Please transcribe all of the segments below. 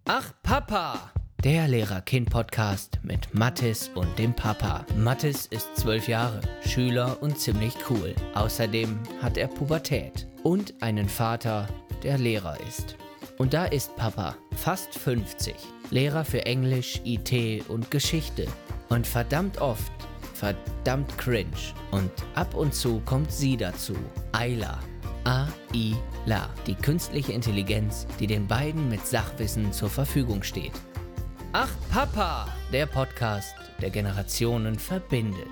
Ach Papa! Der Lehrer-Kind-Podcast mit Mathis und dem Papa. Mathis ist 12 Jahre, Schüler und ziemlich cool. Außerdem hat er Pubertät und einen Vater, der Lehrer ist. Und da ist Papa, fast 50, Lehrer für Englisch, IT und Geschichte. Und verdammt oft, verdammt cringe. Und ab und zu kommt sie dazu, Ayla. A-I-La, die künstliche Intelligenz, die den beiden mit Sachwissen zur Verfügung steht. Ach Papa, der Podcast, der Generationen verbindet.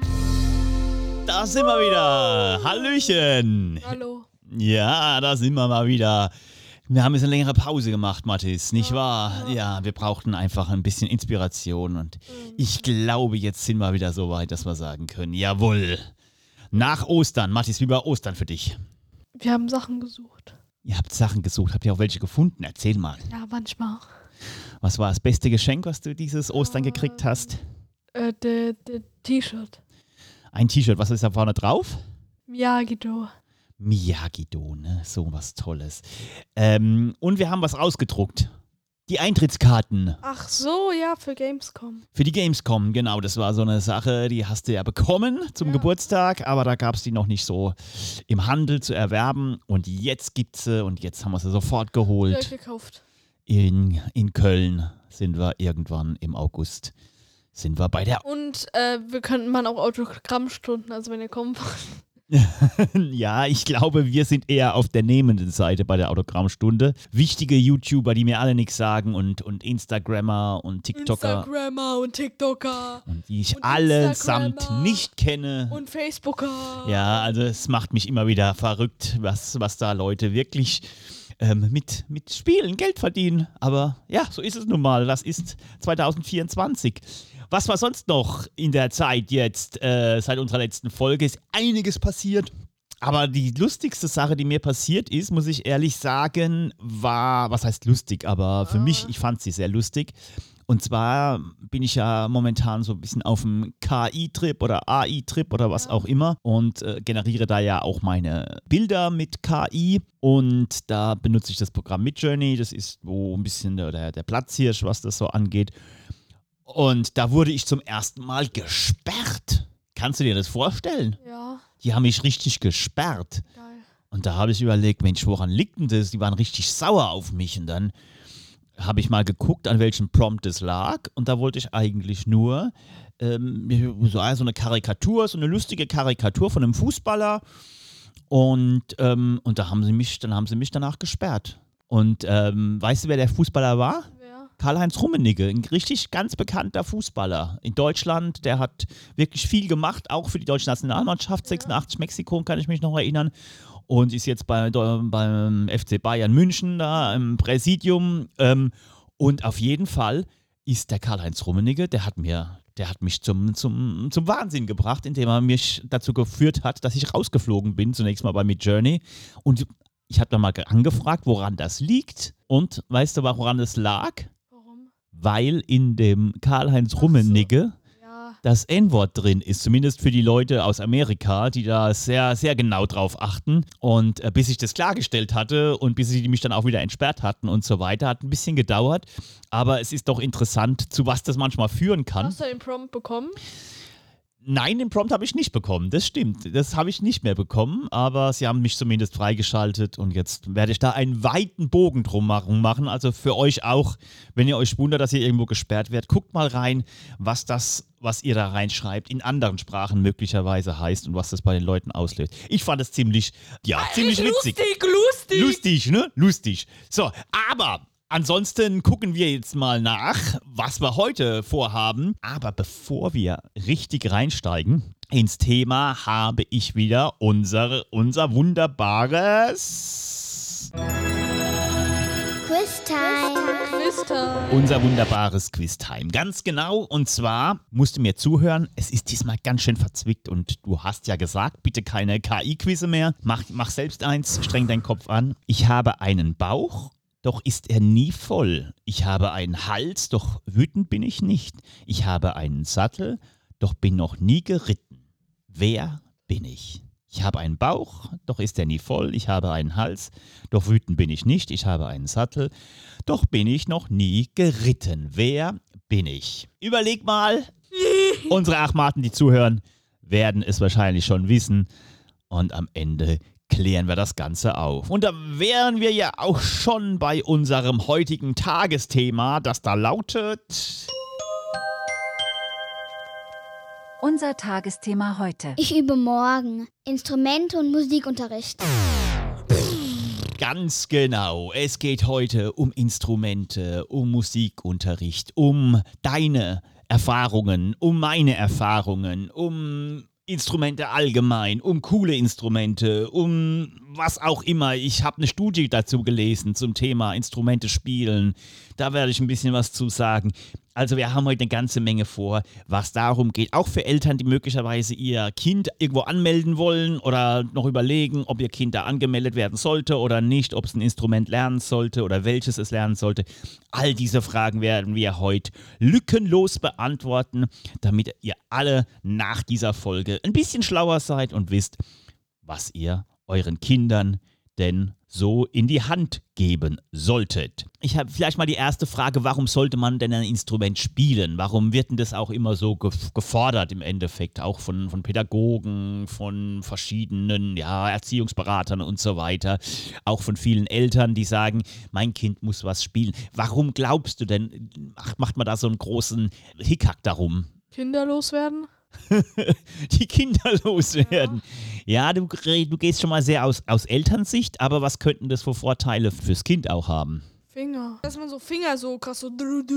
Da sind wir wieder. Hallöchen. Hallo. Ja, da sind wir mal wieder. Wir haben jetzt eine längere Pause gemacht, Mathis, nicht wahr? Ja, wir brauchten einfach ein bisschen Inspiration und ich glaube, jetzt sind wir wieder so weit, dass wir sagen können, jawohl. Nach Ostern. Mathis, wie war Ostern für dich? Wir haben Sachen gesucht. Ihr habt Sachen gesucht. Habt ihr auch welche gefunden? Erzähl mal. Ja, manchmal. Was war das beste Geschenk, was du dieses Ostern gekriegt hast? Der T-Shirt. Ein T-Shirt. Was ist da vorne drauf? Miyagi-Do. Miyagi-Do, ne? So was Tolles. Und wir haben was rausgedruckt. Die Eintrittskarten. Ach so, ja, für Gamescom. Für die Gamescom, genau. Das war so eine Sache, die hast du ja bekommen zum Geburtstag, aber da gab es die noch nicht so im Handel zu erwerben. Und jetzt gibt's sie und jetzt haben wir sie sofort geholt. Ja, gekauft. In Köln sind wir irgendwann im August. Sind wir bei der... Und wir könnten mal auch Autogrammstunden, also wenn ihr kommen wollt. Ja, ich glaube, wir sind eher auf der nehmenden Seite bei der Autogrammstunde. Wichtige YouTuber, die mir alle nichts sagen und Instagrammer und TikToker. Und die ich und allesamt Instagrammer. nicht kenne. Und Facebooker. Ja, also es macht mich immer wieder verrückt, was da Leute wirklich mit Spielen Geld verdienen. Aber ja, so ist es nun mal. Das ist 2024. Was war sonst noch in der Zeit jetzt, seit unserer letzten Folge? Ist einiges passiert. Aber die lustigste Sache, die mir passiert ist, muss ich ehrlich sagen, war, was heißt lustig, aber für mich, ich fand sie sehr lustig. Und zwar bin ich ja momentan so ein bisschen auf dem KI-Trip oder AI-Trip oder was auch immer und generiere da ja auch meine Bilder mit KI. Und da benutze ich das Programm Midjourney. Das ist wo ein bisschen der Platzhirsch, was das so angeht. Und da wurde ich zum ersten Mal gesperrt. Kannst du dir das vorstellen? Ja, Die haben mich richtig gesperrt. geil. Und da habe ich überlegt, Mensch, woran liegt denn das? Die waren richtig sauer auf mich. Und dann habe ich mal geguckt, an welchem Prompt es lag. Und da wollte ich eigentlich nur so eine Karikatur, so eine lustige Karikatur von einem Fußballer. Und da haben sie mich danach gesperrt. Und weißt du, wer der Fußballer war? Wer? Karl-Heinz Rummenigge, ein richtig ganz bekannter Fußballer in Deutschland. Der hat wirklich viel gemacht, auch für die deutsche Nationalmannschaft. 86 Mexiko, kann ich mich noch erinnern. Und ist jetzt beim FC Bayern München da im Präsidium. Und auf jeden Fall ist der Karl-Heinz Rummenigge, der hat mich zum Wahnsinn gebracht, indem er mich dazu geführt hat, dass ich rausgeflogen bin, zunächst mal bei Midjourney. Und ich habe dann mal angefragt, woran das liegt. Und weißt du, woran es lag? Warum? Weil in dem Karl-Heinz Rummenigge Ja. das N-Wort drin ist, zumindest für die Leute aus Amerika, die da sehr, sehr genau drauf achten. Und bis ich das klargestellt hatte und bis sie mich dann auch wieder entsperrt hatten und so weiter, hat ein bisschen gedauert. Aber es ist doch interessant, zu was das manchmal führen kann. Hast du den Prompt bekommen? Nein, den Prompt habe ich nicht bekommen, das stimmt. Das habe ich nicht mehr bekommen, aber sie haben mich zumindest freigeschaltet und jetzt werde ich da einen weiten Bogen drum machen. Also für euch auch, wenn ihr euch wundert, dass ihr irgendwo gesperrt werdet, guckt mal rein, was ihr da reinschreibt, in anderen Sprachen möglicherweise heißt und was das bei den Leuten auslöst. Ich fand es ziemlich witzig. Lustig, ne? Lustig. So, aber... Ansonsten gucken wir jetzt mal nach, was wir heute vorhaben. Aber bevor wir richtig reinsteigen ins Thema, habe ich wieder unser wunderbares... Quiztime. Unser wunderbares Quiztime. Ganz genau. Und zwar musst du mir zuhören. Es ist diesmal ganz schön verzwickt und du hast ja gesagt, bitte keine KI-Quizze mehr. Mach selbst eins, streng deinen Kopf an. Ich habe einen Bauch. Doch ist er nie voll. Ich habe einen Hals, doch wütend bin ich nicht. Ich habe einen Sattel, doch bin noch nie geritten. Wer bin ich? Ich habe einen Bauch, doch ist er nie voll. Ich habe einen Hals, doch wütend bin ich nicht. Ich habe einen Sattel, doch bin ich noch nie geritten. Wer bin ich? Überleg mal. Unsere Achmaten, die zuhören, werden es wahrscheinlich schon wissen. Und am Ende klären wir das Ganze auf. Und da wären wir ja auch schon bei unserem heutigen Tagesthema, das da lautet... Unser Tagesthema heute. Ich übe morgen Instrumente und Musikunterricht. Ganz genau. Es geht heute um Instrumente, um Musikunterricht, um deine Erfahrungen, um meine Erfahrungen, um Instrumente allgemein, um coole Instrumente, um was auch immer. Ich habe eine Studie dazu gelesen zum Thema Instrumente spielen. Da werde ich ein bisschen was zu sagen. Also wir haben heute eine ganze Menge vor, was darum geht. Auch für Eltern, die möglicherweise ihr Kind irgendwo anmelden wollen oder noch überlegen, ob ihr Kind da angemeldet werden sollte oder nicht, ob es ein Instrument lernen sollte oder welches es lernen sollte. All diese Fragen werden wir heute lückenlos beantworten, damit ihr alle nach dieser Folge ein bisschen schlauer seid und wisst, was ihr euren Kindern denn so in die Hand geben solltet. Ich habe vielleicht mal die erste Frage, warum sollte man denn ein Instrument spielen? Warum wird denn das auch immer so gefordert im Endeffekt, auch von Pädagogen, von verschiedenen Erziehungsberatern und so weiter, auch von vielen Eltern, die sagen, mein Kind muss was spielen. Warum glaubst du denn, macht man da so einen großen Hickhack darum? Kinder loswerden? Die Kinder loswerden. Ja, du gehst schon mal sehr aus Elternsicht, aber was könnten das für Vorteile fürs Kind auch haben? Finger. Dass man so Finger so krass so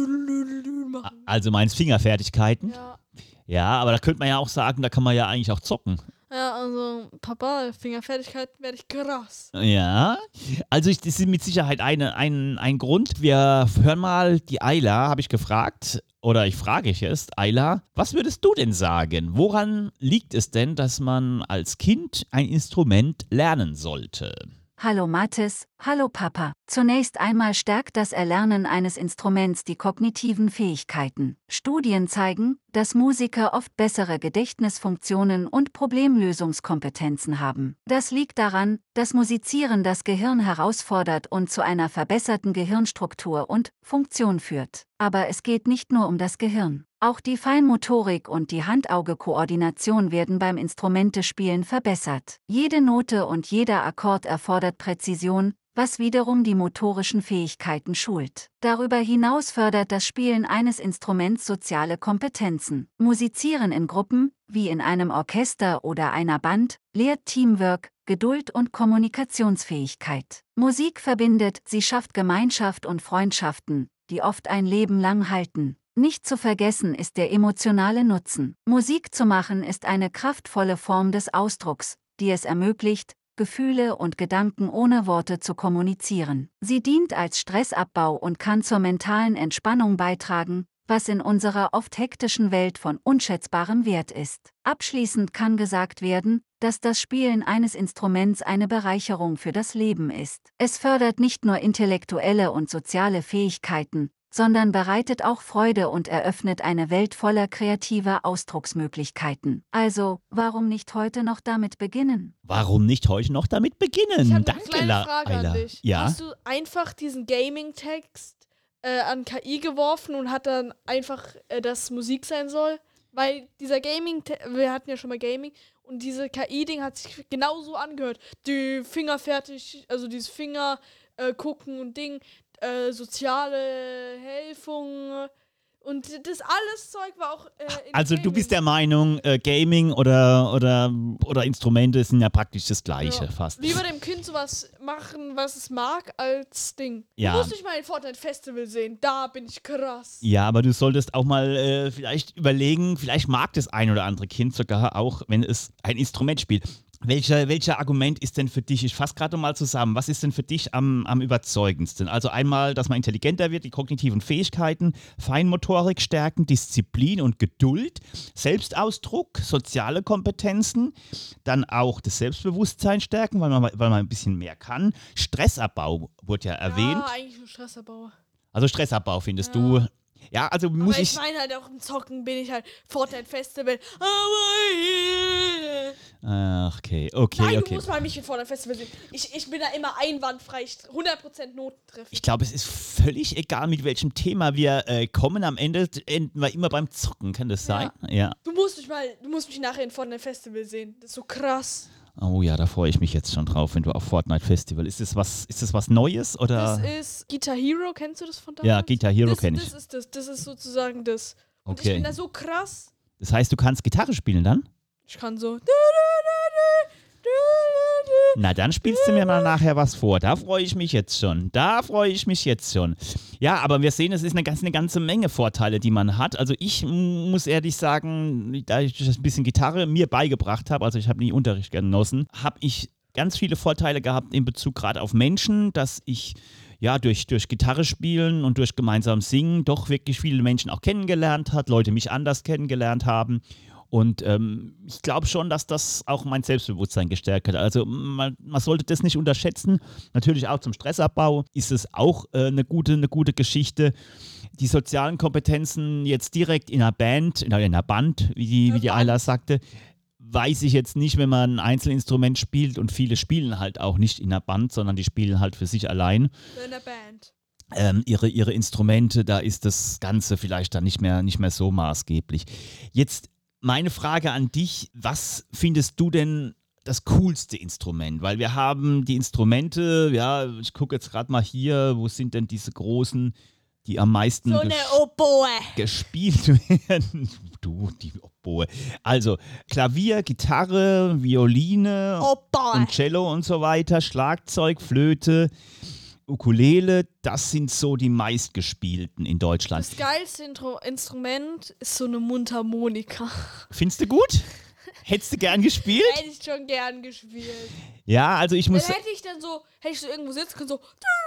machen. Also meinst Fingerfertigkeiten? Ja. Ja, aber da könnte man ja auch sagen, da kann man ja eigentlich auch zocken. Ja, also Papa, Fingerfertigkeiten werde ich krass. Ja, also das ist mit Sicherheit ein Grund. Wir hören mal die Ayla, habe ich gefragt, oder ich frage jetzt, Ayla, was würdest du denn sagen? Woran liegt es denn, dass man als Kind ein Instrument lernen sollte? Hallo Mathis, hallo Papa. Zunächst einmal stärkt das Erlernen eines Instruments die kognitiven Fähigkeiten. Studien zeigen, dass Musiker oft bessere Gedächtnisfunktionen und Problemlösungskompetenzen haben. Das liegt daran, dass Musizieren das Gehirn herausfordert und zu einer verbesserten Gehirnstruktur und Funktion führt. Aber es geht nicht nur um das Gehirn. Auch die Feinmotorik und die Hand-Auge-Koordination werden beim Instrumentespielen verbessert. Jede Note und jeder Akkord erfordert Präzision, was wiederum die motorischen Fähigkeiten schult. Darüber hinaus fördert das Spielen eines Instruments soziale Kompetenzen. Musizieren in Gruppen, wie in einem Orchester oder einer Band, lehrt Teamwork, Geduld und Kommunikationsfähigkeit. Musik verbindet, sie schafft Gemeinschaft und Freundschaften, die oft ein Leben lang halten. Nicht zu vergessen ist der emotionale Nutzen. Musik zu machen ist eine kraftvolle Form des Ausdrucks, die es ermöglicht, Gefühle und Gedanken ohne Worte zu kommunizieren. Sie dient als Stressabbau und kann zur mentalen Entspannung beitragen, was in unserer oft hektischen Welt von unschätzbarem Wert ist. Abschließend kann gesagt werden, dass das Spielen eines Instruments eine Bereicherung für das Leben ist. Es fördert nicht nur intellektuelle und soziale Fähigkeiten, sondern bereitet auch Freude und eröffnet eine Welt voller kreativer Ausdrucksmöglichkeiten. Also, warum nicht heute noch damit beginnen? Warum nicht heute noch damit beginnen? Ich habe eine Danke, kleine Frage Ayla. an dich. Ja? Hast du einfach diesen Gaming-Text an KI geworfen und hat dann einfach, dass Musik sein soll? Weil dieser wir hatten ja schon mal Gaming, und diese KI-Ding hat sich genauso angehört. Die Finger fertig, also dieses Finger gucken und Ding, soziale Helfung und das alles Zeug war auch Also du bist der Meinung, Gaming oder Instrumente sind ja praktisch das Gleiche fast. Lieber dem Kind sowas machen, was es mag, als Ding. Ja. Du musst nicht mal ein Fortnite-Festival sehen, da bin ich krass. Ja, aber du solltest auch mal vielleicht überlegen, vielleicht mag das ein oder andere Kind sogar auch, wenn es ein Instrument spielt. Welcher Argument ist denn für dich, ich fasse gerade mal zusammen, was ist denn für dich am überzeugendsten? Also einmal, dass man intelligenter wird, die kognitiven Fähigkeiten, Feinmotorik stärken, Disziplin und Geduld, Selbstausdruck, soziale Kompetenzen, dann auch das Selbstbewusstsein stärken, weil man ein bisschen mehr kann. Stressabbau wurde ja erwähnt. Ja, eigentlich nur Stressabbau. Also Stressabbau findest du... Ja, also muss aber ich meine halt auch im Zocken bin ich halt Fortnite-Festival. Ach, okay. Nein, du musst mal mich vor der Festival sehen. Ich bin da immer einwandfrei, 100% Noten treffen. Ich glaube, es ist völlig egal, mit welchem Thema wir kommen. Am Ende enden wir immer beim Zocken. Kann das sein? Ja. Du musst mich nachher vor dem Festival sehen. Das ist so krass. Oh ja, da freue ich mich jetzt schon drauf, wenn du auf Fortnite Festival. Ist das was Neues oder? Das ist Guitar Hero, kennst du das von damals? Ja, Guitar Hero kenne ich. Das ist sozusagen das. Und Okay. ich bin da so krass. Das heißt, du kannst Gitarre spielen dann? Ich kann so. Na, dann spielst du mir mal nachher was vor. Da freue ich mich jetzt schon. Ja, aber wir sehen, es ist eine ganze Menge Vorteile, die man hat. Also ich muss ehrlich sagen, da ich das ein bisschen Gitarre mir beigebracht habe, also ich habe nie Unterricht genossen, habe ich ganz viele Vorteile gehabt in Bezug gerade auf Menschen, dass ich ja durch Gitarre spielen und durch gemeinsam Singen doch wirklich viele Menschen auch kennengelernt hat, Leute mich anders kennengelernt haben. Und ich glaube schon, dass das auch mein Selbstbewusstsein gestärkt hat. Also man sollte das nicht unterschätzen. Natürlich auch zum Stressabbau ist es auch eine gute Geschichte. Die sozialen Kompetenzen jetzt direkt in einer Band, in einer Band, wie die Ayla sagte, weiß ich jetzt nicht, wenn man ein Einzelinstrument spielt, und viele spielen halt auch nicht in einer Band, sondern die spielen halt für sich allein. In der Band. Ihre Instrumente, da ist das Ganze vielleicht dann nicht mehr so maßgeblich. Jetzt meine Frage an dich, was findest du denn das coolste Instrument? Weil wir haben die Instrumente, ja, ich gucke jetzt gerade mal hier, wo sind denn diese großen, die am meisten So eine Oboe. gespielt werden? Du, die Oboe. Also Klavier, Gitarre, Violine Oboe. und Cello und so weiter, Schlagzeug, Flöte, Ukulele, das sind so die meistgespielten in Deutschland. Das geilste Instrument ist so eine Mundharmonika. Findest du gut? Hättest du gern gespielt? Hätte ich schon gern gespielt. Ja, also ich muss... Dann hätte ich so irgendwo sitzen können, so.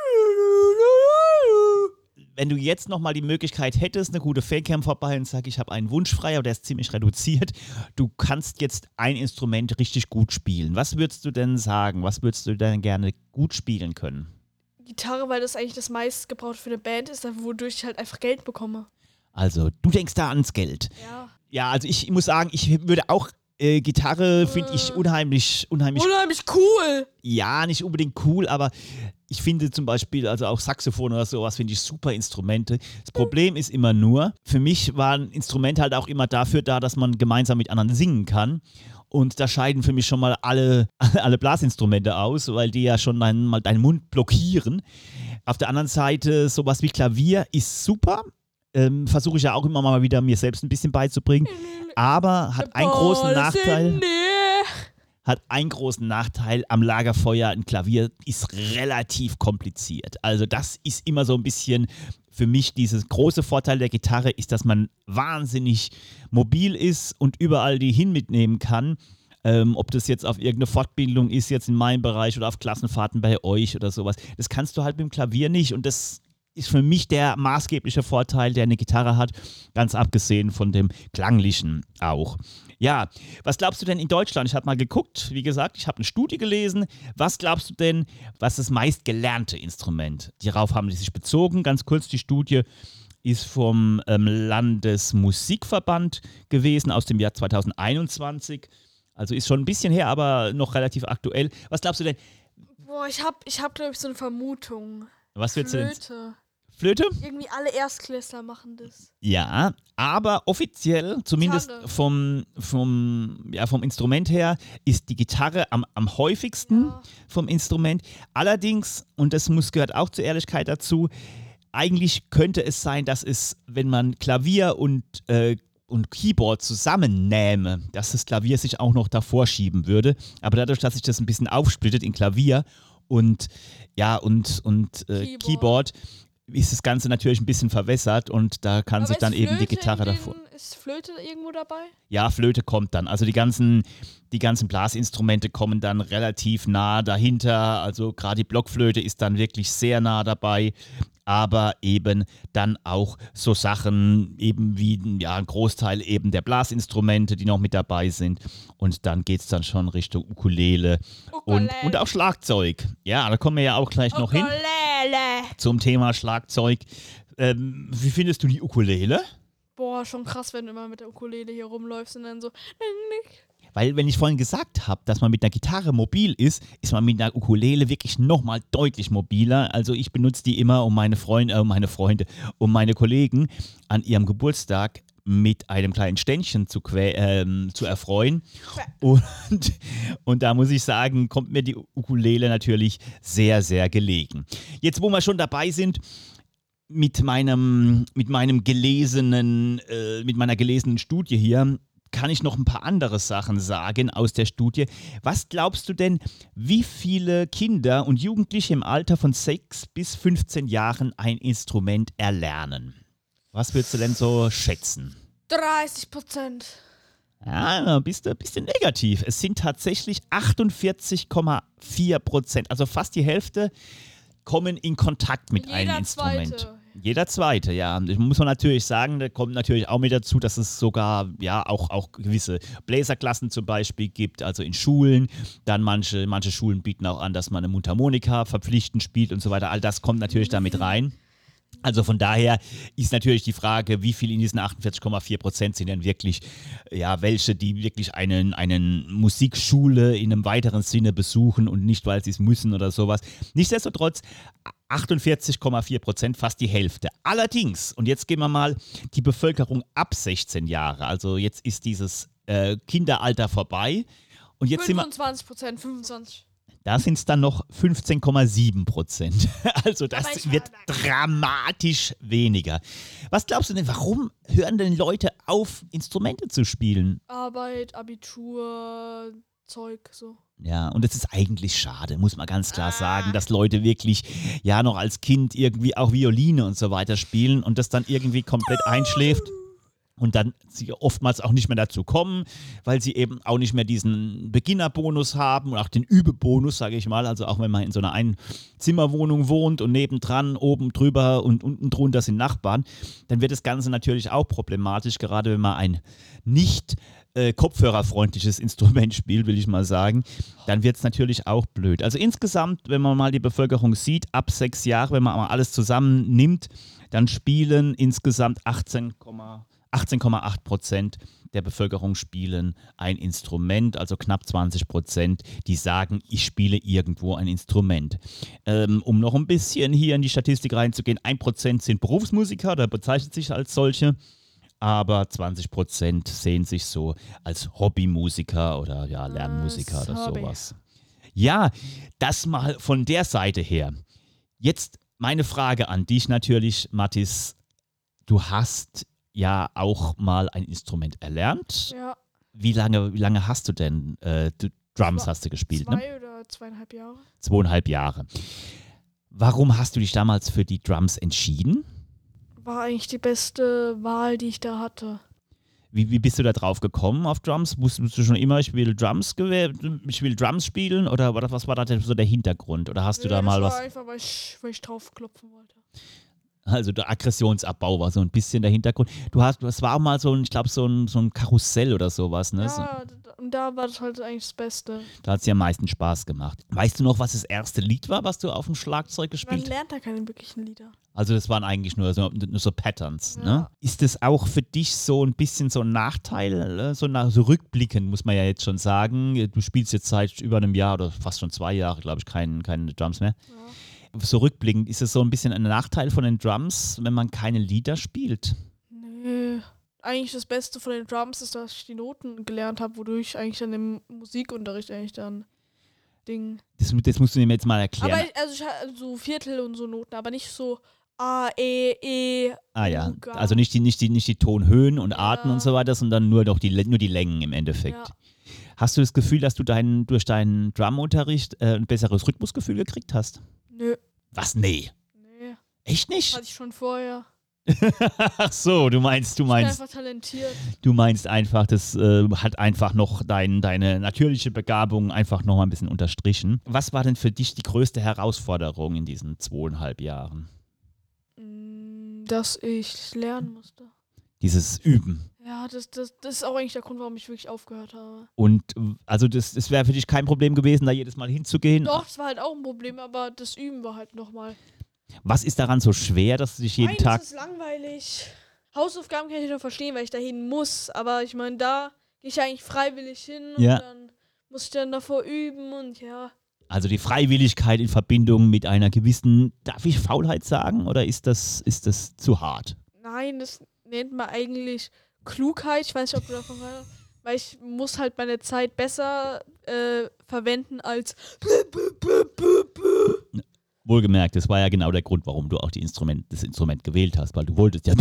Wenn du jetzt nochmal die Möglichkeit hättest, eine gute Facecam vorbei und sag, ich habe einen Wunsch frei, aber der ist ziemlich reduziert, du kannst jetzt ein Instrument richtig gut spielen. Was würdest du denn sagen? Was würdest du denn gerne gut spielen können? Gitarre, weil das eigentlich das meistgebrauchte für eine Band ist, wodurch ich halt einfach Geld bekomme. Also, du denkst da ans Geld. Ja. Ja, also ich muss sagen, ich würde auch Gitarre finde ich unheimlich Cool. Ja, nicht unbedingt cool, aber ich finde zum Beispiel, also auch Saxophon oder sowas, finde ich super Instrumente. Das Problem ist immer nur, für mich war ein Instrument halt auch immer dafür da, dass man gemeinsam mit anderen singen kann. Und da scheiden für mich schon mal alle Blasinstrumente aus, weil die ja schon mal deinen Mund blockieren. Auf der anderen Seite, sowas wie Klavier ist super. Versuche ich ja auch immer mal wieder mir selbst ein bisschen beizubringen. Aber hat einen großen Nachteil. Am Lagerfeuer. Ein Klavier ist relativ kompliziert. Also das ist immer so ein bisschen für mich dieses große Vorteil der Gitarre ist, dass man wahnsinnig mobil ist und überall die hin mitnehmen kann. Ob das jetzt auf irgendeine Fortbildung ist, jetzt in meinem Bereich oder auf Klassenfahrten bei euch oder sowas. Das kannst du halt mit dem Klavier nicht, und das ist für mich der maßgebliche Vorteil, der eine Gitarre hat, ganz abgesehen von dem Klanglichen auch. Ja, was glaubst du denn in Deutschland? Ich habe mal geguckt, wie gesagt, ich habe eine Studie gelesen. Was glaubst du denn, was das meistgelernte Instrument? Darauf haben die sich bezogen. Ganz kurz, die Studie ist vom Landesmusikverband gewesen aus dem Jahr 2021. Also ist schon ein bisschen her, aber noch relativ aktuell. Was glaubst du denn? Boah, ich hab glaube ich, so eine Vermutung. Was würdest du denn? Flöte. Flöte? Irgendwie alle Erstklässler machen das. Ja, aber offiziell, zumindest vom Instrument her, ist die Gitarre am häufigsten vom Instrument. Allerdings, und das gehört auch zur Ehrlichkeit dazu, eigentlich könnte es sein, dass es, wenn man Klavier und Keyboard zusammennähme, dass das Klavier sich auch noch davor schieben würde. Aber dadurch, dass sich das ein bisschen aufsplittet in Klavier und Keyboard, ist das Ganze natürlich ein bisschen verwässert, und da kann sich dann eben die Gitarre davor. Ist Flöte irgendwo dabei? Ja, Flöte kommt dann. Also die ganzen Blasinstrumente kommen dann relativ nah dahinter. Also gerade die Blockflöte ist dann wirklich sehr nah dabei. Aber eben dann auch so Sachen eben wie ein Großteil eben der Blasinstrumente, die noch mit dabei sind. Und dann geht es dann schon Richtung Ukulele und auch Schlagzeug. Ja, da kommen wir ja auch gleich noch hin zum Thema Schlagzeug. Wie findest du die Ukulele? Boah, schon krass, wenn du immer mit der Ukulele hier rumläufst und dann so. Weil, wenn ich vorhin gesagt habe, dass man mit einer Gitarre mobil ist, ist man mit einer Ukulele wirklich nochmal deutlich mobiler. Also ich benutze die immer, um meine Kollegen an ihrem Geburtstag mit einem kleinen Ständchen zu erfreuen. Und da muss ich sagen, kommt mir die Ukulele natürlich sehr, sehr gelegen. Jetzt, wo wir schon dabei sind, mit meiner gelesenen Studie hier, kann ich noch ein paar andere Sachen sagen aus der Studie. Was glaubst du denn, wie viele Kinder und Jugendliche im Alter von 6 bis 15 Jahren ein Instrument erlernen? Was würdest du denn so schätzen? 30%. Ja, bist du ein bisschen negativ. Es sind tatsächlich 48,4%. Also fast die Hälfte kommen in Kontakt mit einem Instrument. Zweite. Jeder Zweite, ja. Das muss man natürlich sagen, da kommt natürlich auch mit dazu, dass es sogar ja auch gewisse Bläserklassen zum Beispiel gibt, also in Schulen. Dann manche Schulen bieten auch an, dass man eine Mundharmonika verpflichtend spielt und so weiter. All das kommt natürlich damit rein. Also von daher ist natürlich die Frage, wie viel in diesen 48,4% sind denn wirklich, ja, welche, die wirklich eine Musikschule in einem weiteren Sinne besuchen und nicht, weil sie es müssen oder sowas. Nichtsdestotrotz 48,4%, fast die Hälfte. Allerdings, und jetzt gehen wir mal die Bevölkerung ab 16 Jahre, also jetzt ist dieses Kinderalter vorbei. Und jetzt 25%, 25%. Da sind es dann noch 15,7%. Also das wird dramatisch weniger. Was glaubst du denn, warum hören denn Leute auf, Instrumente zu spielen? Arbeit, Abitur, Zeug, so. Ja, und es ist eigentlich schade, muss man ganz klar sagen, dass Leute wirklich ja noch als Kind irgendwie auch Violine und so weiter spielen und das dann irgendwie komplett einschläft. Und dann sie oftmals auch nicht mehr dazu kommen, weil sie eben auch nicht mehr diesen Beginnerbonus haben und auch den Übebonus, sage ich mal. Also auch wenn man in so einer Einzimmerwohnung wohnt und nebendran, oben drüber und unten drunter sind Nachbarn, dann wird das Ganze natürlich auch problematisch, gerade wenn man ein nicht kopfhörerfreundliches Instrument spielt, will ich mal sagen, dann wird es natürlich auch blöd. Also insgesamt, wenn man mal die Bevölkerung sieht, ab 6 Jahre, wenn man mal alles zusammennimmt, dann spielen insgesamt 18,8% der Bevölkerung spielen ein Instrument, also knapp 20%, die sagen, ich spiele irgendwo ein Instrument. Um noch ein bisschen hier in die Statistik reinzugehen, 1% sind Berufsmusiker oder bezeichnet sich als solche, aber 20% sehen sich so als Hobbymusiker oder ja, Lernmusiker oder sowas. Ja, das mal von der Seite her. Jetzt meine Frage an dich natürlich, Mathis. Du hast ja auch mal ein Instrument erlernt. Ja. Wie lange hast du denn Drums hast du gespielt? 2 ne? oder 2,5 Jahre. 2,5 Jahre. Warum hast du dich damals für die Drums entschieden? War eigentlich die beste Wahl, die ich da hatte. Wie bist du da drauf gekommen auf Drums? Wusstest du schon immer, ich will Drums spielen oder was war da denn so der Hintergrund? Oder hast du da mal das was? war einfach, weil ich drauf klopfen wollte. Also der Aggressionsabbau war so ein bisschen der Hintergrund. Es war mal so ein, ich glaube, so ein Karussell oder sowas, ne? Ja, und da war das halt eigentlich das Beste. Da hat es dir am meisten Spaß gemacht. Weißt du noch, was das erste Lied war, was du auf dem Schlagzeug gespielt hast? Man lernt da keine wirklichen Lieder. Also das waren eigentlich nur so Patterns, Ja. ne? Ist das auch für dich so ein bisschen so ein Nachteil? So rückblickend muss man ja jetzt schon sagen. Du spielst jetzt seit über einem Jahr oder fast schon 2 Jahre, glaube ich, keine Drums mehr. Ja. So rückblickend, ist es so ein bisschen ein Nachteil von den Drums, wenn man keine Lieder spielt? Nö. Eigentlich das Beste von den Drums ist, dass ich die Noten gelernt habe, wodurch eigentlich dann im Musikunterricht eigentlich dann Ding. Das musst du mir jetzt mal erklären. Aber ich hatte so Viertel und so Noten, aber nicht so A, E, ja, Ga. also nicht die Tonhöhen und Arten Ja. und so weiter, sondern nur die Längen im Endeffekt. Ja. Hast du das Gefühl, dass du durch deinen Drumunterricht ein besseres Rhythmusgefühl gekriegt hast? Nö. Was? Nee. Nee. Echt nicht? Hatte ich schon vorher. Ach so, du meinst Ich bin einfach talentiert. einfach, das hat einfach noch deine natürliche Begabung einfach noch mal ein bisschen unterstrichen. Was war denn für dich die größte Herausforderung in diesen 2,5 Jahren? Dass ich lernen musste. Dieses Üben. Ja, das ist auch eigentlich der Grund, warum ich wirklich aufgehört habe. Und also das wäre für dich kein Problem gewesen, da jedes Mal hinzugehen? Doch, es war halt auch ein Problem, aber das Üben war halt nochmal. Was ist daran so schwer, dass du dich jeden Tag... Das ist langweilig. Hausaufgaben kann ich noch verstehen, weil ich dahin muss. Aber ich meine, da gehe ich eigentlich freiwillig hin und Ja. dann muss ich dann davor üben und ja. Also die Freiwilligkeit in Verbindung mit einer gewissen, darf ich Faulheit sagen, oder ist das zu hart? Nein, das nennt man eigentlich Klugheit. Ich weiß nicht, ob du davon weißt. Weil ich muss halt meine Zeit besser verwenden als Wohlgemerkt, das war ja genau der Grund, warum du auch das Instrument gewählt hast, weil du wolltest ja,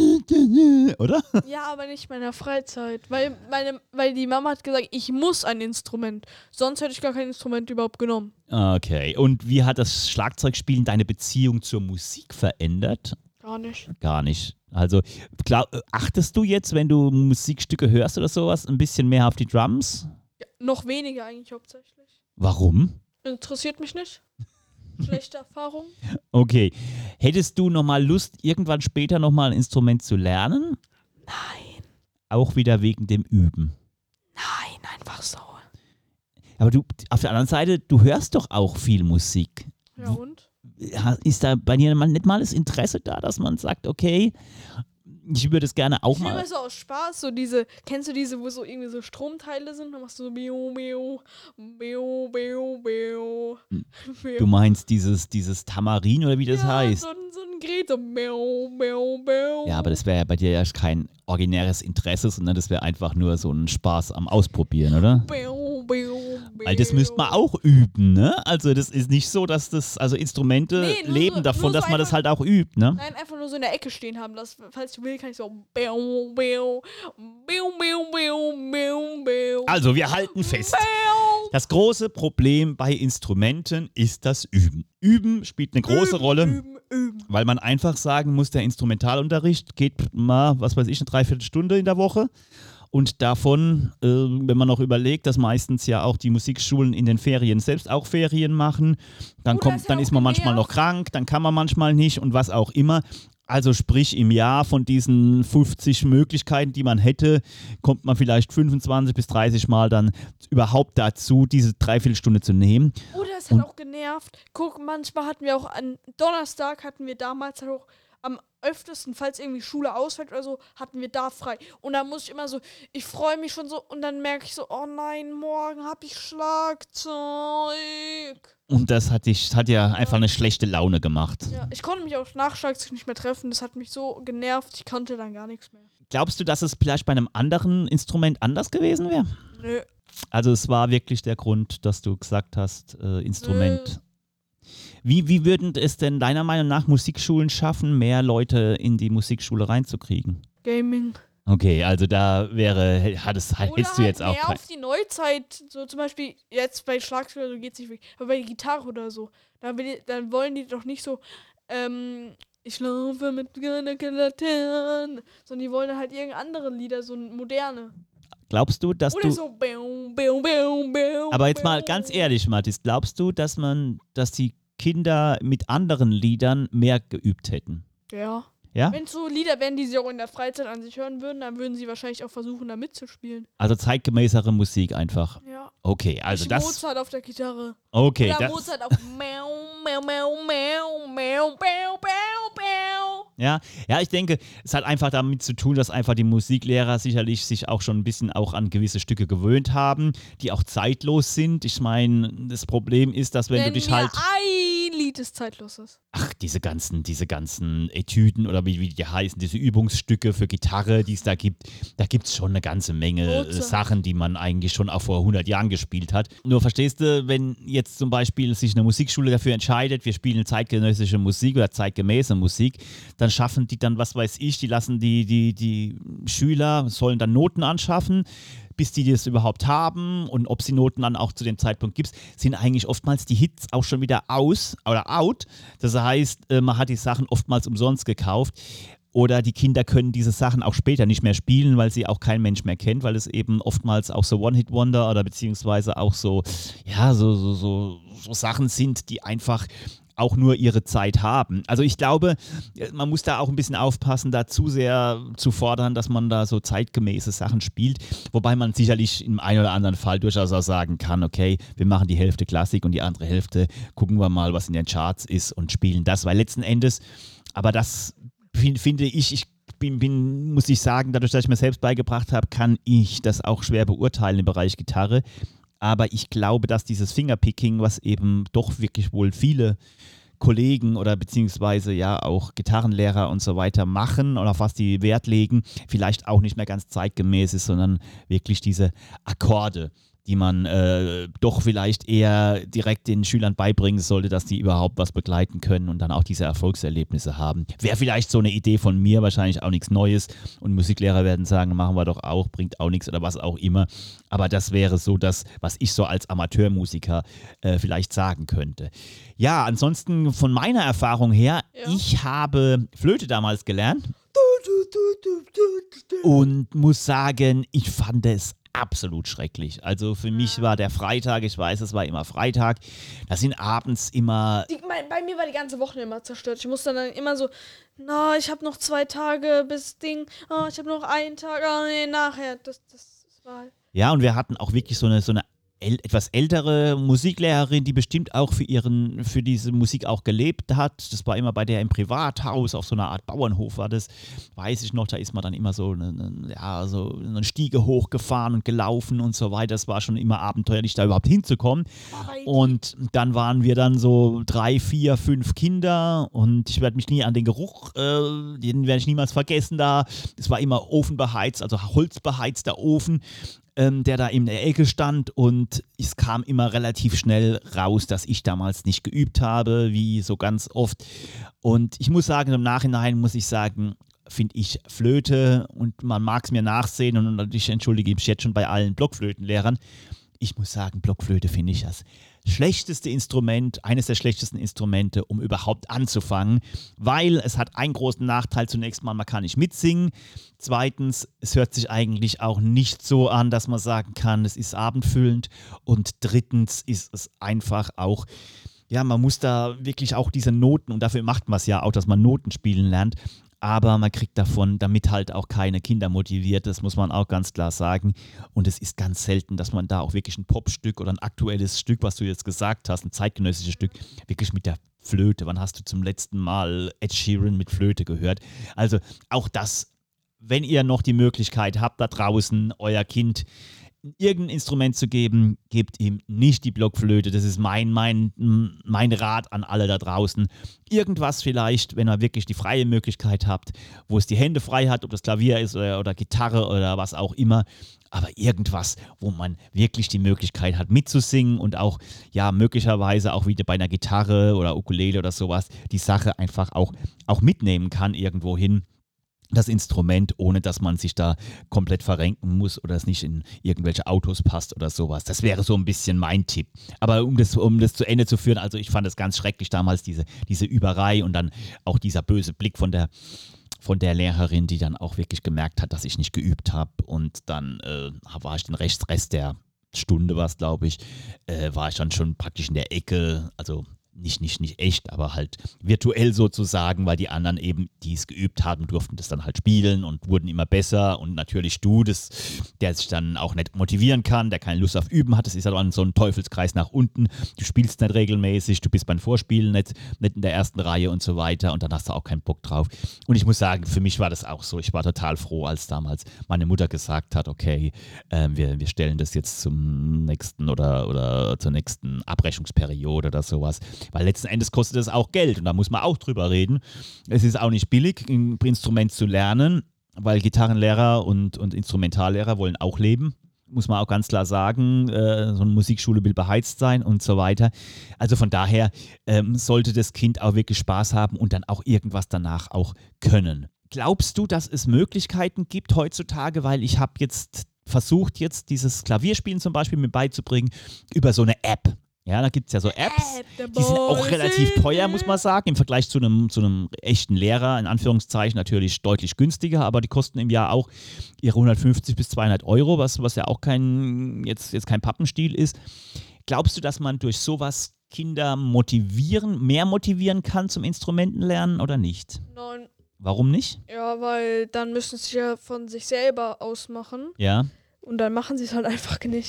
oder? ja, aber nicht in meiner Freizeit. Weil die Mama hat gesagt, ich muss ein Instrument. Sonst hätte ich gar kein Instrument überhaupt genommen. Okay, und wie hat das Schlagzeugspielen deine Beziehung zur Musik verändert? Gar nicht. Gar nicht. Also achtest du jetzt, wenn du Musikstücke hörst oder sowas, ein bisschen mehr auf die Drums? Ja, noch weniger eigentlich hauptsächlich. Warum? Interessiert mich nicht. Schlechte Erfahrung. Okay. Hättest du nochmal Lust, irgendwann später nochmal ein Instrument zu lernen? Nein. Auch wieder wegen dem Üben. Nein, einfach so. Aber du, auf der anderen Seite, du hörst doch auch viel Musik. Ja und? Ist da bei dir nicht mal das Interesse da, dass man sagt, okay, ich würde es gerne auch Ich will mal. mal so aus Spaß, kennst du diese, wo so irgendwie so Stromteile sind? Dann machst du so Bio, Bio, Bio, Bio, Bio. Du meinst dieses Tamarin oder wie das heißt? So ein Gerät, so Bio, Bio, Bio. Ja, aber das wäre ja bei dir ja kein originäres Interesse, sondern das wäre einfach nur so ein Spaß am Ausprobieren, oder? Bio, Bio, Bio. Weil das müsste man auch üben, ne? Also das ist nicht so, dass Instrumente Nee, nur leben so- davon, nur so dass man das einfach- halt auch übt, ne? Nein, einfach nur so in der Ecke stehen haben. Falls ich will, kann ich so Bio, Bio, Bio, Bio, Bio, Bio, Bio. Also wir halten fest. Bio. Das große Problem bei Instrumenten ist das Üben. Üben spielt eine große Rolle, Üben. weil man einfach sagen muss, der Instrumentalunterricht geht mal, was weiß ich, eine Dreiviertelstunde in der Woche. Und davon, wenn man noch überlegt, dass meistens ja auch die Musikschulen in den Ferien selbst auch Ferien machen, dann, Oder ist ja dann auch ist man manchmal noch genervt. krank, dann kann man manchmal nicht und was auch immer. Also sprich, im Jahr von diesen 50 Möglichkeiten, die man hätte, kommt man vielleicht 25 bis 30 Mal dann überhaupt dazu, diese Dreiviertelstunde zu nehmen. Oder es Und- hat auch genervt. Guck, manchmal hatten wir auch an Donnerstag damals halt auch am öftesten, falls irgendwie Schule ausfällt oder so, hatten wir da frei. Und dann muss ich immer so, ich freue mich schon so und dann merke ich so, oh nein, morgen habe ich Schlagzeug. Und das hat ja einfach eine schlechte Laune gemacht. Ja, ich konnte mich auch nach Schlagzeug nicht mehr treffen. Das hat mich so genervt, ich konnte dann gar nichts mehr. Glaubst du, dass es vielleicht bei einem anderen Instrument anders gewesen wäre? Nö. Also es war wirklich der Grund, dass du gesagt hast, Instrument. Wie würden es denn deiner Meinung nach Musikschulen schaffen, mehr Leute in die Musikschule reinzukriegen? Gaming. Okay, also da hättest du jetzt auch mehr kein... auf die Neuzeit, so zum Beispiel jetzt bei Schlagzeug oder so geht's nicht wirklich, aber bei Gitarre oder so, dann wollen die doch nicht so, ich laufe mit einer Laterne, sondern die wollen dann halt irgendeine andere Lieder, so moderne. Glaubst du, dass Oder du... so, biu, biu, biu, biu, Aber jetzt mal biu. ganz ehrlich, Mathis, glaubst du, dass die Kinder mit anderen Liedern mehr geübt hätten? Ja. Ja? Wenn es so Lieder wären, die sie auch in der Freizeit an sich hören würden, dann würden sie wahrscheinlich auch versuchen, da mitzuspielen. Also zeitgemäßere Musik einfach. Ja. Okay, also Nicht das... Mozart auf der Gitarre. Okay, Oder das... Mozart auf Miau, Miau, Miau, Miau, Miau, Miau, Miau, Miau. Ja, ich denke, es hat einfach damit zu tun, dass einfach die Musiklehrer sicherlich sich auch schon ein bisschen auch an gewisse Stücke gewöhnt haben, die auch zeitlos sind. Ich meine, das Problem ist, dass wenn Nenn du dich mir halt... ein Lied, das zeitlos ist. Ach, diese ganzen Etüden oder wie die heißen, diese Übungsstücke für Gitarre, die es da gibt es schon eine ganze Menge Mozart. Sachen, die man eigentlich schon auch vor 100 Jahren gespielt hat. Nur verstehst du, wenn jetzt zum Beispiel sich eine Musikschule dafür entscheidet, wir spielen zeitgenössische Musik oder zeitgemäße Musik, dann schaffen die dann, was weiß ich, die lassen die Schüler, sollen dann Noten anschaffen, bis die das überhaupt haben und ob sie Noten dann auch zu dem Zeitpunkt gibt, sind eigentlich oftmals die Hits auch schon wieder aus oder out. Das heißt, man hat die Sachen oftmals umsonst gekauft. Oder die Kinder können diese Sachen auch später nicht mehr spielen, weil sie auch kein Mensch mehr kennt, weil es eben oftmals auch so One-Hit-Wonder oder beziehungsweise auch so Sachen sind, die einfach auch nur ihre Zeit haben. Also ich glaube, man muss da auch ein bisschen aufpassen, da zu sehr zu fordern, dass man da so zeitgemäße Sachen spielt, wobei man sicherlich im einen oder anderen Fall durchaus auch sagen kann, okay, wir machen die Hälfte Klassik und die andere Hälfte gucken wir mal, was in den Charts ist und spielen das, weil letzten Endes, aber das finde ich muss ich sagen, dadurch, dass ich mir selbst beigebracht habe, kann ich das auch schwer beurteilen im Bereich Gitarre. Aber ich glaube, dass dieses Fingerpicking, was eben doch wirklich wohl viele Kollegen oder beziehungsweise ja auch Gitarrenlehrer und so weiter machen oder auf was die Wert legen, vielleicht auch nicht mehr ganz zeitgemäß ist, sondern wirklich diese Akkorde, die man doch vielleicht eher direkt den Schülern beibringen sollte, dass die überhaupt was begleiten können und dann auch diese Erfolgserlebnisse haben. Wäre vielleicht so eine Idee von mir, wahrscheinlich auch nichts Neues und Musiklehrer werden sagen, machen wir doch auch, bringt auch nichts oder was auch immer. Aber das wäre so das, was ich so als Amateurmusiker vielleicht sagen könnte. Ja, ansonsten von meiner Erfahrung her, ich habe Flöte damals gelernt und muss sagen, ich fand es absolut schrecklich. Also für mich war der Freitag, ich weiß, es war immer Freitag, das sind abends immer... Bei mir war die ganze Woche immer zerstört. Ich musste dann immer so, ich habe noch 2 Tage bis ich habe noch einen Tag, nachher. Das war halt... Ja, und wir hatten auch wirklich so eine etwas ältere Musiklehrerin, die bestimmt auch für diese Musik auch gelebt hat. Das war immer bei der im Privathaus, auf so einer Art Bauernhof war das, weiß ich noch, da ist man dann immer so eine Stiege hochgefahren und gelaufen und so weiter. Das war schon immer abenteuerlich, da überhaupt hinzukommen. Und dann waren wir dann so 3, 4, 5 Kinder und ich werde mich nie an den Geruch, den werde ich niemals vergessen da. Es war immer ofenbeheizt, also holzbeheizter Ofen, der da in der Ecke stand und es kam immer relativ schnell raus, dass ich damals nicht geübt habe, wie so ganz oft. Und ich muss sagen, im Nachhinein muss ich sagen, finde ich Flöte und man mag es mir nachsehen und ich entschuldige mich jetzt schon bei allen Blockflötenlehrern. Ich muss sagen, Blockflöte finde ich das schlechteste Instrument, eines der schlechtesten Instrumente, um überhaupt anzufangen, weil es hat einen großen Nachteil. Zunächst mal, man kann nicht mitsingen. Zweitens, es hört sich eigentlich auch nicht so an, dass man sagen kann, es ist abendfüllend. Und drittens ist es einfach auch, ja, man muss da wirklich auch diese Noten, und dafür macht man es ja auch, dass man Noten spielen lernt, aber man kriegt davon damit halt auch keine Kinder motiviert, das muss man auch ganz klar sagen. Und es ist ganz selten, dass man da auch wirklich ein Popstück oder ein aktuelles Stück, was du jetzt gesagt hast, ein zeitgenössisches Stück, wirklich mit der Flöte. Wann hast du zum letzten Mal Ed Sheeran mit Flöte gehört? Also auch das, wenn ihr noch die Möglichkeit habt, da draußen euer Kind irgendein Instrument zu geben, gebt ihm nicht die Blockflöte. Das ist mein Rat an alle da draußen. Irgendwas vielleicht, wenn ihr wirklich die freie Möglichkeit habt, wo es die Hände frei hat, ob das Klavier ist oder Gitarre oder was auch immer. Aber irgendwas, wo man wirklich die Möglichkeit hat mitzusingen und auch, ja, möglicherweise auch wieder bei einer Gitarre oder Ukulele oder sowas, die Sache einfach auch mitnehmen kann irgendwo hin. Das Instrument, ohne dass man sich da komplett verrenken muss oder es nicht in irgendwelche Autos passt oder sowas. Das wäre so ein bisschen mein Tipp. Aber um das zu Ende zu führen, also ich fand es ganz schrecklich damals, diese Überei und dann auch dieser böse Blick von der Lehrerin, die dann auch wirklich gemerkt hat, dass ich nicht geübt habe. Und dann war ich den Rest der Stunde, glaube ich, war ich dann schon praktisch in der Ecke, also nicht echt, aber halt virtuell sozusagen, weil die anderen eben, die es geübt haben, durften das dann halt spielen und wurden immer besser und natürlich der sich dann auch nicht motivieren kann, der keine Lust auf Üben hat, das ist dann so ein Teufelskreis nach unten, du spielst nicht regelmäßig, du bist beim Vorspielen nicht in der ersten Reihe und so weiter und dann hast du auch keinen Bock drauf. Und ich muss sagen, für mich war das auch so, ich war total froh, als damals meine Mutter gesagt hat, okay, wir stellen das jetzt zum nächsten oder zur nächsten Abrechnungsperiode oder sowas. Weil letzten Endes kostet das auch Geld und da muss man auch drüber reden. Es ist auch nicht billig, ein Instrument zu lernen, weil Gitarrenlehrer und Instrumentallehrer wollen auch leben. Muss man auch ganz klar sagen, so eine Musikschule will beheizt sein und so weiter. Also von daher sollte das Kind auch wirklich Spaß haben und dann auch irgendwas danach auch können. Glaubst du, dass es Möglichkeiten gibt heutzutage, weil ich habe jetzt versucht, dieses Klavierspielen zum Beispiel mir beizubringen, über so eine App. Ja, da gibt es ja so Apps, die sind auch relativ teuer, muss man sagen, im Vergleich zu einem echten Lehrer, in Anführungszeichen natürlich deutlich günstiger, aber die kosten im Jahr auch ihre 150 bis 200 Euro, was ja auch jetzt kein Pappenstiel ist. Glaubst du, dass man durch sowas Kinder mehr motivieren kann zum Instrumentenlernen oder nicht? Nein. Warum nicht? Ja, weil dann müssen sie ja von sich selber ausmachen. Ja. Und dann machen sie es halt einfach nicht.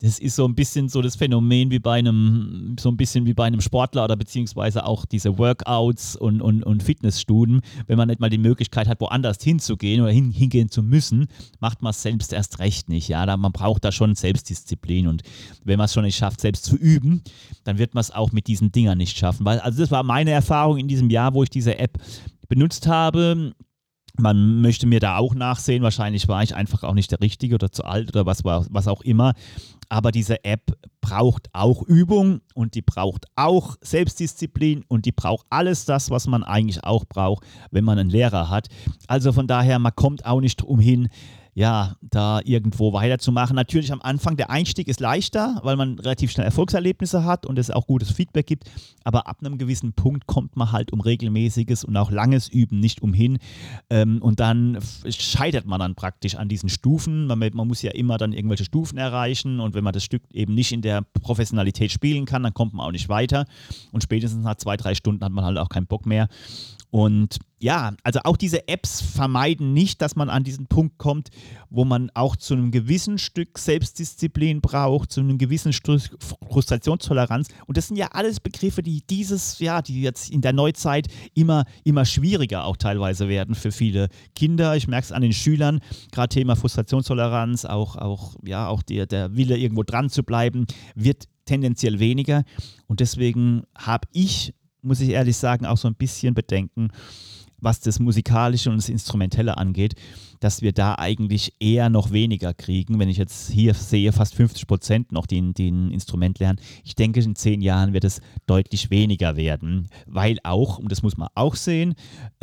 Das ist so ein bisschen so das Phänomen wie bei einem Sportler oder beziehungsweise auch diese Workouts und Fitnessstunden. Wenn man nicht mal die Möglichkeit hat, woanders hinzugehen oder hingehen zu müssen, macht man es selbst erst recht nicht. Ja? Man braucht da schon Selbstdisziplin und wenn man es schon nicht schafft, selbst zu üben, dann wird man es auch mit diesen Dingern nicht schaffen. Also das war meine Erfahrung in diesem Jahr, wo ich diese App benutzt habe. Man möchte mir da auch nachsehen, wahrscheinlich war ich einfach auch nicht der Richtige oder zu alt oder was auch immer. Aber diese App braucht auch Übung und die braucht auch Selbstdisziplin und die braucht alles das, was man eigentlich auch braucht, wenn man einen Lehrer hat. Also von daher, man kommt auch nicht umhin, ja, da irgendwo weiterzumachen. Natürlich am Anfang, der Einstieg ist leichter, weil man relativ schnell Erfolgserlebnisse hat und es auch gutes Feedback gibt, aber ab einem gewissen Punkt kommt man halt um regelmäßiges und auch langes Üben nicht umhin und dann scheitert man dann praktisch an diesen Stufen. Man muss ja immer dann irgendwelche Stufen erreichen und wenn man das Stück eben nicht in der Professionalität spielen kann, dann kommt man auch nicht weiter und spätestens nach 2-3 Stunden hat man halt auch keinen Bock mehr. Und ja, also auch diese Apps vermeiden nicht, dass man an diesen Punkt kommt, wo man auch zu einem gewissen Stück Selbstdisziplin braucht, zu einem gewissen Stück Frustrationstoleranz. Und das sind ja alles Begriffe, die jetzt in der Neuzeit immer schwieriger auch teilweise werden für viele Kinder. Ich merke es an den Schülern, gerade Thema Frustrationstoleranz, auch der Wille, irgendwo dran zu bleiben, wird tendenziell weniger. Und deswegen habe ich, muss ich ehrlich sagen, auch so ein bisschen Bedenken, was das Musikalische und das Instrumentelle angeht, dass wir da eigentlich eher noch weniger kriegen. Wenn ich jetzt hier sehe, fast 50% noch den Instrument lernen. Ich denke, in 10 Jahren wird es deutlich weniger werden, weil auch, und das muss man auch sehen,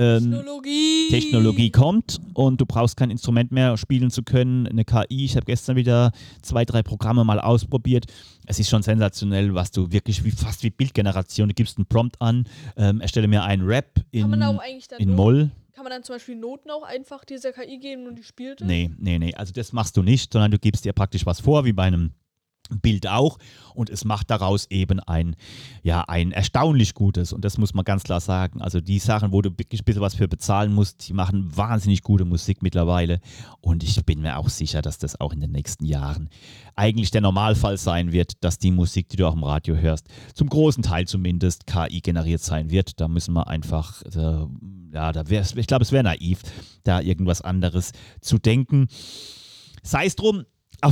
Technologie kommt und du brauchst kein Instrument mehr spielen zu können. Eine KI, ich habe gestern wieder 2-3 Programme mal ausprobiert. Es ist schon sensationell, was du wirklich fast wie Bildgeneration, du gibst einen Prompt an, erstelle mir einen Rap in Moll. Kann man dann zum Beispiel Noten auch einfach dieser KI geben und die spielt es? Nee. Also das machst du nicht, sondern du gibst dir praktisch was vor, wie bei einem Bild auch. Und es macht daraus eben ein erstaunlich gutes. Und das muss man ganz klar sagen. Also die Sachen, wo du wirklich ein bisschen was für bezahlen musst, die machen wahnsinnig gute Musik mittlerweile. Und ich bin mir auch sicher, dass das auch in den nächsten Jahren eigentlich der Normalfall sein wird, dass die Musik, die du auch im Radio hörst, zum großen Teil zumindest KI generiert sein wird. Da müssen wir einfach, ich glaube, es wäre naiv, da irgendwas anderes zu denken. Sei es drum,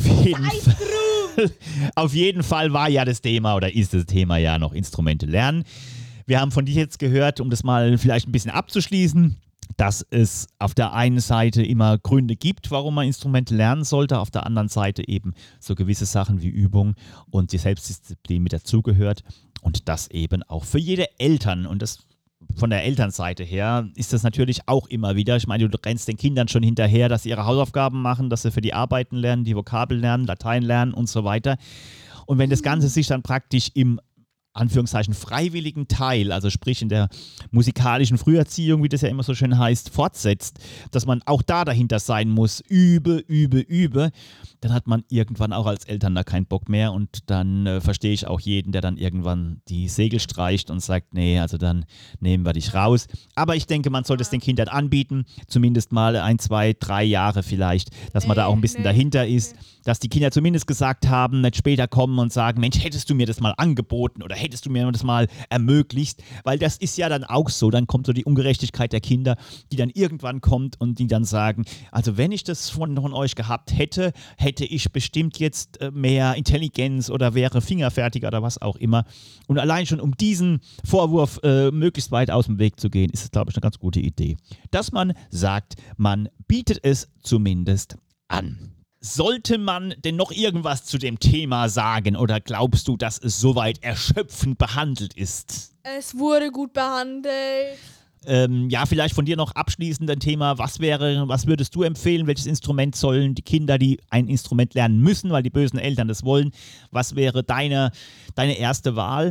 auf jeden Fall war ja das Thema oder ist das Thema ja noch Instrumente lernen. Wir haben von dir jetzt gehört, um das mal vielleicht ein bisschen abzuschließen, dass es auf der einen Seite immer Gründe gibt, warum man Instrumente lernen sollte, auf der anderen Seite eben so gewisse Sachen wie Übung und die Selbstdisziplin mit dazugehört und das eben auch für jede Eltern und das von der Elternseite her ist das natürlich auch immer wieder. Ich meine, du rennst den Kindern schon hinterher, dass sie ihre Hausaufgaben machen, dass sie für die Arbeiten lernen, die Vokabeln lernen, Latein lernen und so weiter. Und wenn das Ganze sich dann praktisch im Anführungszeichen freiwilligen Teil, also sprich in der musikalischen Früherziehung, wie das ja immer so schön heißt, fortsetzt, dass man auch da dahinter sein muss, übe, dann hat man irgendwann auch als Eltern da keinen Bock mehr und dann verstehe ich auch jeden, der dann irgendwann die Segel streicht und sagt, nee, also dann nehmen wir dich raus. Aber ich denke, man sollte es den Kindern anbieten, zumindest mal 1, 2, 3 Jahre vielleicht, dass man da auch ein bisschen dahinter ist, dass die Kinder zumindest gesagt haben, nicht später kommen und sagen, Mensch, hättest du mir das mal angeboten oder hättest du mir das mal ermöglicht, weil das ist ja dann auch so, dann kommt so die Ungerechtigkeit der Kinder, die dann irgendwann kommt und die dann sagen, also wenn ich das von euch gehabt hätte, hätte ich bestimmt jetzt mehr Intelligenz oder wäre fingerfertiger oder was auch immer. Und allein schon um diesen Vorwurf möglichst weit aus dem Weg zu gehen, ist es, glaube ich, eine ganz gute Idee. Dass man sagt, man bietet es zumindest an. Sollte man denn noch irgendwas zu dem Thema sagen oder glaubst du, dass es soweit erschöpfend behandelt ist? Es wurde gut behandelt. Vielleicht von dir noch abschließend ein Thema. Was würdest du empfehlen? Welches Instrument sollen die Kinder, die ein Instrument lernen müssen, weil die bösen Eltern das wollen, was wäre deine erste Wahl?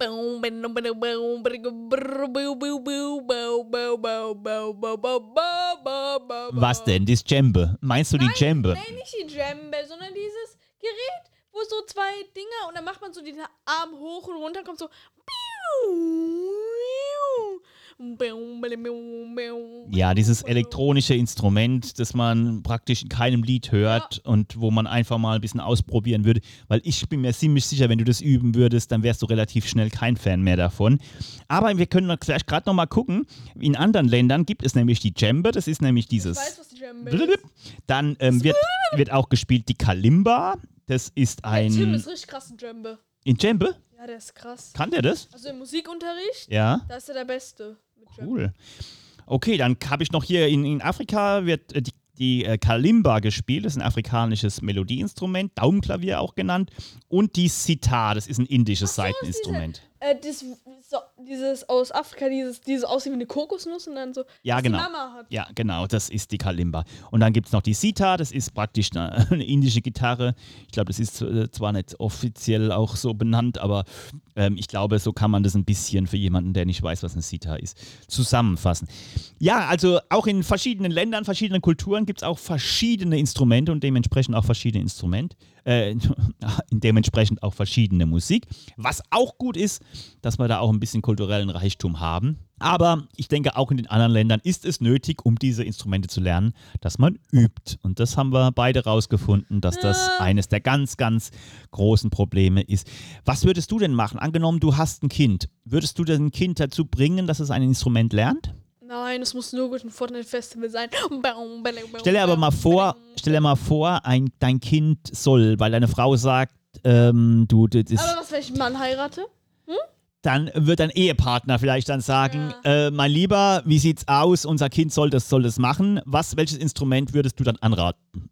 Was denn? Das Djembe? Meinst du die Djembe? Nein, nicht die Djembe, sondern dieses Gerät, wo so 2 Dinger und dann macht man so den Arm hoch und runter, kommt so. Ja, dieses elektronische Instrument, das man praktisch in keinem Lied hört und wo man einfach mal ein bisschen ausprobieren würde. Weil ich bin mir ziemlich sicher, wenn du das üben würdest, dann wärst du relativ schnell kein Fan mehr davon. Aber wir können vielleicht gerade noch mal gucken. In anderen Ländern gibt es nämlich die Djembe, das ist nämlich dieses... Ich weiß, was die Djembe ist. Dann wird auch gespielt die Kalimba. Das ist ein... Tim ist richtig krass in Djembe. In Djembe? Ja, der ist krass. Kann der das? Also im Musikunterricht, Ja. da ist er der Beste. Mit Djembe. Cool. Okay, dann habe ich noch hier in Afrika wird die Kalimba gespielt, das ist ein afrikanisches Melodieinstrument, Daumenklavier auch genannt. Und die Sitar, das ist ein indisches Saiteninstrument. Dieses aus Afrika, dieses aussieht wie eine Kokosnuss und dann so, Ja, was genau. die Mama hat. Ja, genau, das ist die Kalimba. Und dann gibt es noch die Sitar, das ist praktisch eine indische Gitarre. Ich glaube, das ist zwar nicht offiziell auch so benannt, aber ich glaube, so kann man das ein bisschen für jemanden, der nicht weiß, was eine Sitar ist, zusammenfassen. Ja, also auch in verschiedenen Ländern, verschiedenen Kulturen gibt es auch verschiedene Instrumente und dementsprechend auch verschiedene dementsprechend auch verschiedene Musik. Was auch gut ist, dass wir da auch ein bisschen kulturellen Reichtum haben. Aber ich denke, auch in den anderen Ländern ist es nötig, um diese Instrumente zu lernen, dass man übt. Und das haben wir beide rausgefunden, dass das eines der ganz, ganz großen Probleme ist. Was würdest du denn machen? Angenommen, du hast ein Kind. Würdest du dein Kind dazu bringen, dass es ein Instrument lernt? Nein, es muss nur gut ein Fortnite-Festival sein. Stell dir aber mal vor, dein Kind soll, weil deine Frau sagt, Aber was, wenn ich einen Mann heirate? dann wird dein Ehepartner vielleicht dann sagen, mein Lieber, wie sieht's aus? Unser Kind soll das machen. Welches Instrument würdest du dann anraten?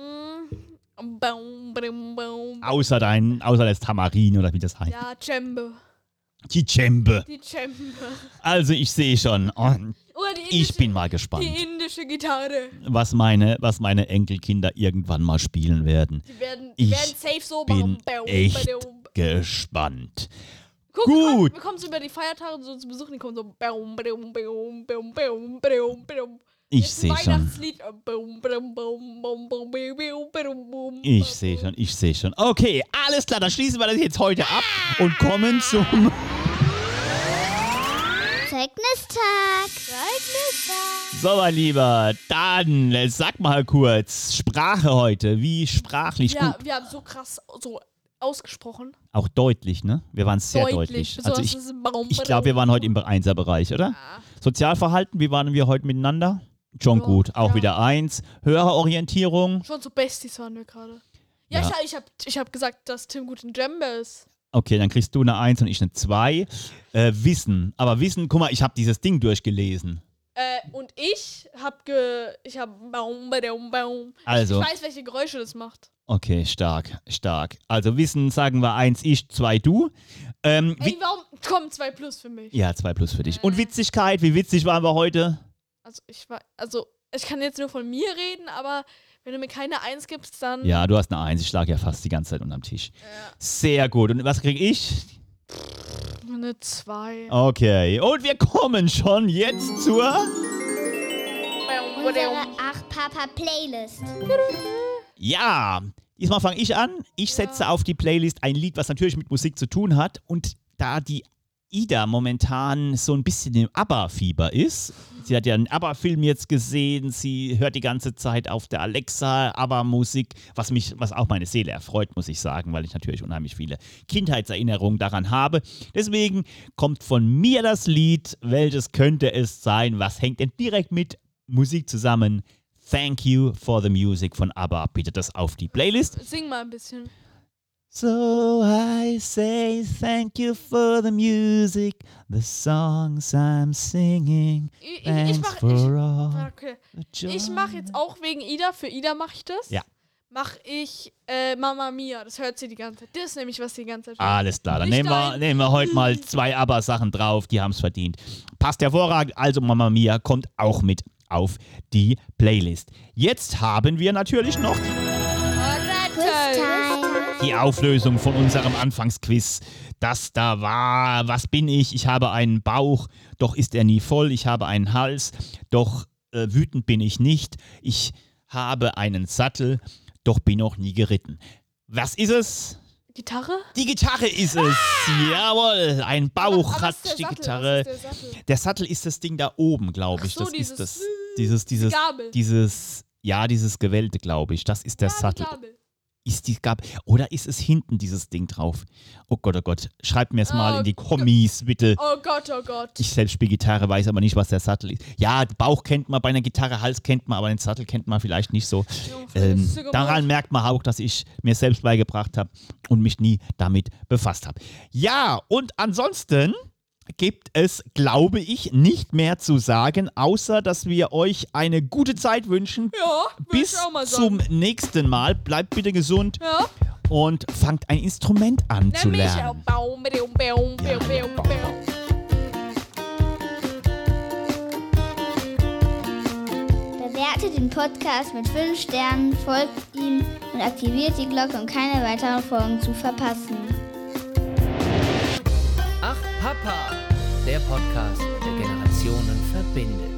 Außer das Tamarin oder wie das heißt. Ja, Djembe. Die Djembe. Die Djembe. Also ich sehe schon. Oder die Ich bin mal gespannt, Die indische Gitarre. was meine Enkelkinder irgendwann mal spielen werden. Die werden Ich safe so bin echt gespannt. Guck, Gut. Wir kommen so über die Feiertage so zu besuchen, die kommen so. Ich sehe schon. Weihnachtslied. Ich sehe schon. Okay, alles klar, dann schließen wir das jetzt heute ab und kommen zum... Zeugnistag. So, mein Lieber, dann sag mal kurz, Sprache heute, wie sprachlich Ja, gut. wir haben so krass so ausgesprochen. Auch deutlich, ne? Wir waren sehr deutlich. Also Besonders ich glaube, wir waren heute im 1er-Bereich, oder? Ja. Sozialverhalten, wie waren wir heute miteinander? Schon Ja, gut, auch ja. wieder 1. Hörerorientierung. Schon so Besties waren wir gerade. Ja, Ja. ich hab gesagt, dass Tim gut in Djembe ist. Okay, dann kriegst du eine 1 und ich eine 2. Wissen. Aber Wissen, guck mal, ich habe dieses Ding durchgelesen. Und ich hab Also. Ich weiß, welche Geräusche das macht. Okay, stark. Also Wissen sagen wir 1 ich, 2 du. Ey, warum kommen 2 plus für mich? Ja, 2 plus für dich. Und Witzigkeit, wie witzig waren wir heute? Also ich kann jetzt nur von mir reden, aber wenn du mir keine 1 gibst, dann. Ja, du hast eine 1. Ich schlage ja fast die ganze Zeit unterm Tisch. Ja. Sehr gut. Und was krieg ich? Eine 2. Okay. Und wir kommen schon jetzt zur... Unsere Ach Papa Playlist. Ja, diesmal fange ich an. Ich setze auf die Playlist ein Lied, was natürlich mit Musik zu tun hat. Und da die Ida momentan so ein bisschen im ABBA-Fieber ist, sie hat ja einen ABBA-Film jetzt gesehen, sie hört die ganze Zeit auf der Alexa ABBA-Musik, was auch meine Seele erfreut, muss ich sagen, weil ich natürlich unheimlich viele Kindheitserinnerungen daran habe. Deswegen kommt von mir das Lied, welches könnte es sein, was hängt denn direkt mit Musik zusammen? Thank You for the Music von ABBA. Bitte das auf die Playlist. Sing mal ein bisschen. So I say thank you for the music, the songs I'm singing. Thanks for all Okay. the joy. Ich mache jetzt auch wegen Ida, für Ida mache ich das. Ja. Mache ich Mamma Mia, das hört sie die ganze Zeit. Das ist nämlich, was sie die ganze Zeit hört. Alles klar, dann Nicht nehmen wir heute mal 2 ABBA-Sachen drauf, die haben es verdient. Passt hervorragend, also Mamma Mia kommt auch mit auf die Playlist. Jetzt haben wir natürlich noch die Auflösung von unserem Anfangsquiz. Das da war, was bin ich? Ich habe einen Bauch, doch ist er nie voll. Ich habe einen Hals, doch wütend bin ich nicht. Ich habe einen Sattel, doch bin noch nie geritten. Was ist es? Gitarre? Die Gitarre ist es. Jawohl, ein Bauch Aber hat was ist die der Sattel? Gitarre. Was ist der Sattel? Der Sattel ist das Ding da oben, glaube ich. Ach so, Das ist das. dieses Gabel. Dieses Gewählte, glaube ich. Das ist der Sattel. Die Gabel. Ist die Gabel? Oder ist es hinten dieses Ding drauf? Oh Gott, oh Gott. Schreibt mir es mal Oh in die Kommis, bitte. Oh Gott, oh Gott. Ich selbst spiele Gitarre, weiß aber nicht, was der Sattel ist. Ja, Bauch kennt man bei einer Gitarre, Hals kennt man, aber den Sattel kennt man vielleicht nicht so. Daran merkt man auch, dass ich mir selbst beigebracht habe und mich nie damit befasst habe. Ja, und ansonsten gibt es, glaube ich, nicht mehr zu sagen, außer dass wir euch eine gute Zeit wünschen. Ja, würd Bis ich auch mal zum sagen. nächsten Mal. Bleibt bitte gesund Ja. und fangt ein Instrument an zu Nämlich lernen. Baum, Baum, Baum, Baum, Baum, Baum. Bewertet den Podcast mit 5 Sternen, folgt ihm und aktiviert die Glocke, um keine weiteren Folgen zu verpassen. Ach Papa, der Podcast, der Generationen verbindet.